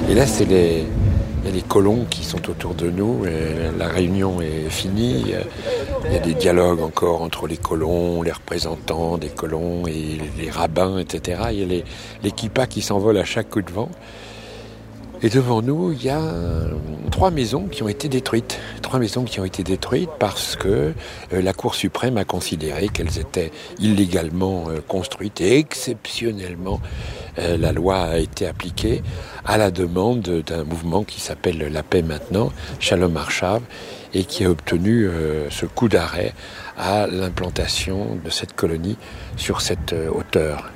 Et là, il y a les colons qui sont autour de nous. Et la réunion est finie. Il y a des dialogues encore entre les colons, les représentants des colons et les rabbins, etc. Il y a les kippas qui s'envolent à chaque coup de vent. Et devant nous, il y a 3 maisons qui ont été détruites. 3 maisons qui ont été détruites parce que la Cour suprême a considéré qu'elles étaient illégalement construites et exceptionnellement la loi a été appliquée à la demande d'un mouvement qui s'appelle La Paix Maintenant, Shalom Arshav, et qui a obtenu ce coup d'arrêt à l'implantation de cette colonie sur cette hauteur.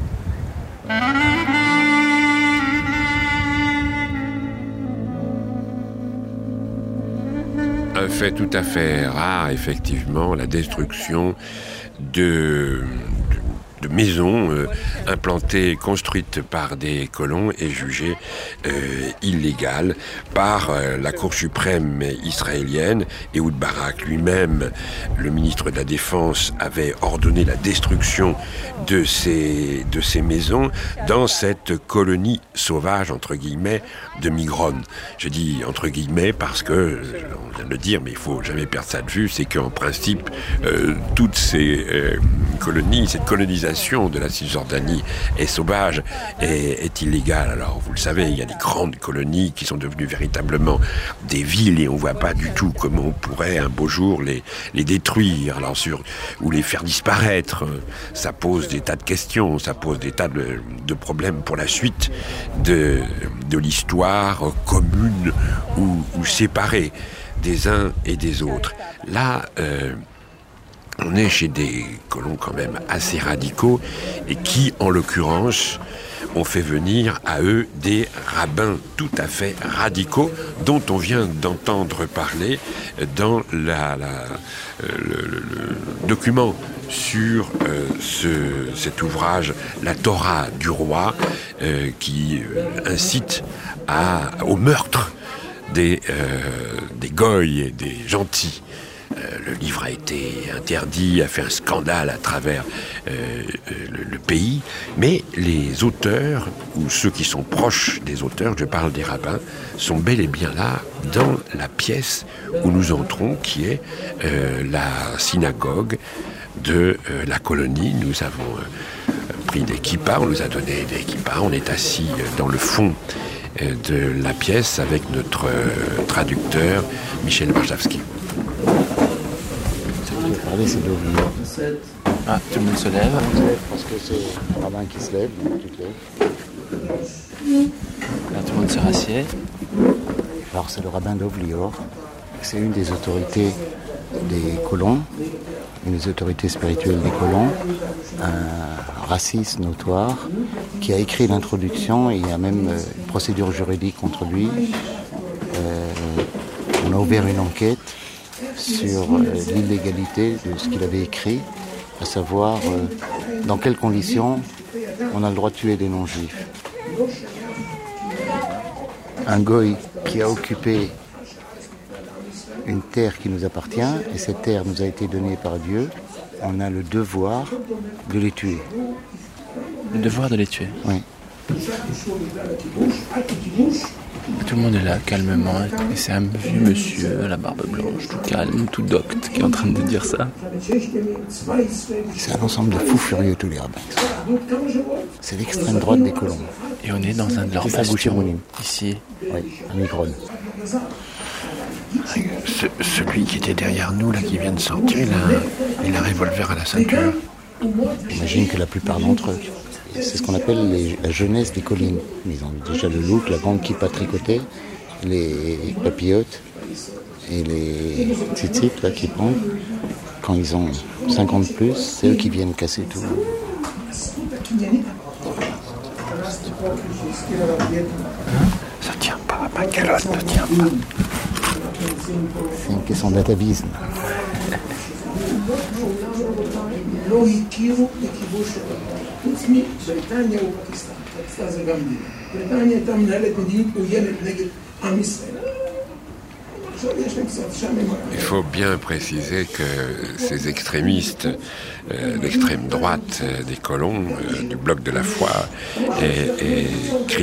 Un fait tout à fait rare, effectivement, la destruction de maisons implantées, construites par des colons et jugées illégales par la Cour suprême israélienne. Ehud Barak lui-même, le ministre de la Défense, avait ordonné la destruction de ces maisons dans cette colonie sauvage, entre guillemets, de Migron. Je dis entre guillemets parce que, on vient de le dire, mais il faut jamais perdre ça de vue, c'est qu'en principe, toutes ces colonies, cette colonisation de la Cisjordanie est sauvage et est illégale. Alors, vous le savez, il y a des grandes colonies qui sont devenues véritablement des villes et on voit pas du tout comment on pourrait un beau jour les détruire, alors ou les faire disparaître. Ça pose des tas de questions, ça pose des tas de problèmes pour la suite de l'histoire commune ou séparée des uns et des autres. Là, on est chez des colons quand même assez radicaux et qui, en l'occurrence, ont fait venir à eux des rabbins tout à fait radicaux dont on vient d'entendre parler dans le document sur cet ouvrage, la Torah du roi, qui incite au meurtre des goïs et des gentils. Le livre a été interdit, a fait un scandale à travers le pays, mais les auteurs, ou ceux qui sont proches des auteurs, je parle des rabbins, sont bel et bien là, dans la pièce où nous entrons, qui est la synagogue de la colonie. Nous avons pris des kippas, on nous a donné des kippas, on est assis dans le fond de la pièce avec notre traducteur Michel Warszawski. Regardez, c'est d'ouvrir. Ah, tout le monde se lève. Parce que c'est le rabbin qui se lève, donc tu te lèves. Là, tout le monde se rassied. Alors, c'est le rabbin d'Ovlior. C'est une des autorités des colons, une des autorités spirituelles des colons, un raciste notoire, qui a écrit l'introduction et il y a même une procédure juridique contre lui. On a ouvert une enquête sur l'illégalité de ce qu'il avait écrit, à savoir dans quelles conditions on a le droit de tuer des non-juifs. Un goy qui a occupé une terre qui nous appartient, et cette terre nous a été donnée par Dieu, on a le devoir de les tuer. Le devoir de les tuer? Oui. Tout le monde est là, calmement, et c'est un vieux monsieur à la barbe blanche, tout calme, tout docte, qui est en train de dire ça. C'est un ensemble de fous furieux, tous les rabbins. C'est l'extrême droite des colons. Et on est dans un de leurs bastions, ici. Oui, à Migron. Celui qui était derrière nous, là, qui vient de sortir, il a un revolver à la ceinture. J'imagine que la plupart d'entre eux, c'est ce qu'on appelle la jeunesse des collines. Ils ont déjà le look, la grande kippa tricotée, les papillotes et les tzitzit là qui pendent. Quand ils ont 50 plus, c'est eux qui viennent casser tout. Ça tient pas, ma calotte ne tient pas. C'est une question d'atavisme. Il faut bien préciser que ces extrémistes d'extrême droite des colons, du bloc de la foi, et